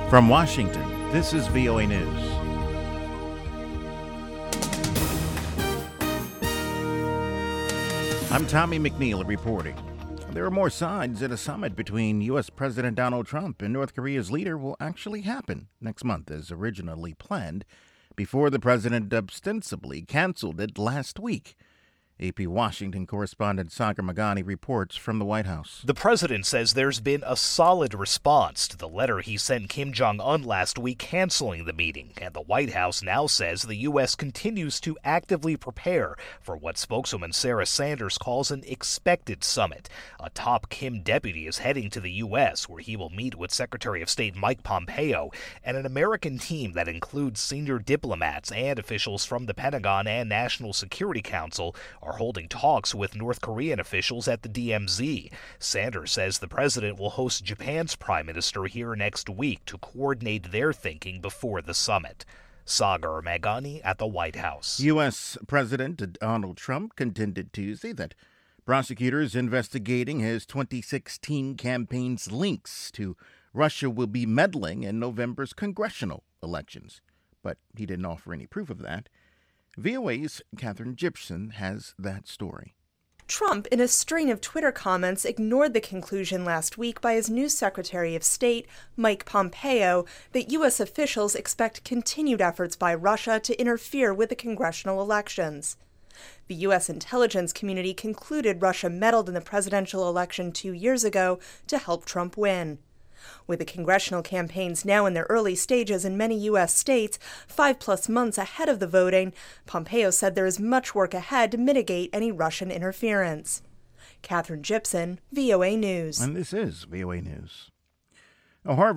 From Washington, this is VOA News. I'm Tommy McNeil reporting. There are more signs that a summit between U.S. President Donald Trump and North Korea's leader will actually happen next month as originally planned, before the president ostensibly canceled it last week. AP Washington correspondent Sagar Meghani reports from the White House. The president says there's been a solid response to the letter he sent Kim Jong-un last week canceling the meeting, and the White House now says the U.S. continues to actively prepare for what spokeswoman Sarah Sanders calls an expected summit. A top Kim deputy is heading to the U.S., where he will meet with Secretary of State Mike Pompeo, and an American team that includes senior diplomats and officials from the Pentagon and National Security Council are holding talks with North Korean officials at the DMZ. Sanders says the president will host Japan's prime minister here next week to coordinate their thinking before the summit. Sagar Meghani at the White House. U.S. President Donald Trump contended Tuesday that prosecutors investigating his 2016 campaign's links to Russia will be meddling in November's congressional elections. But he didn't offer any proof of that. VOA's Catherine Gibson has that story. Trump, in a string of Twitter comments, ignored the conclusion last week by his new Secretary of State, Mike Pompeo, that U.S. officials expect continued efforts by Russia to interfere with the congressional elections. The U.S. intelligence community concluded Russia meddled in the presidential election 2 years ago to help Trump win. With the congressional campaigns now in their early stages in many U.S. states, 5+ months ahead of the voting, Pompeo said there is much work ahead to mitigate any Russian interference. Catherine Gibson, VOA News. And this is VOA News. Harvard